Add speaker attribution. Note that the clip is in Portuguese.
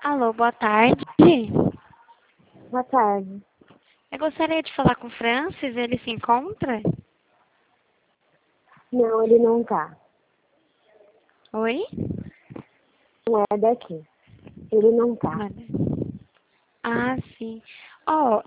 Speaker 1: Alô, boa tarde.
Speaker 2: Boa tarde.
Speaker 1: Eu gostaria de falar com o Francis, ele se encontra?
Speaker 2: Não, ele não tá.
Speaker 1: Oi?
Speaker 2: Não é daqui. Ele não tá.
Speaker 1: Ah, sim. Ó,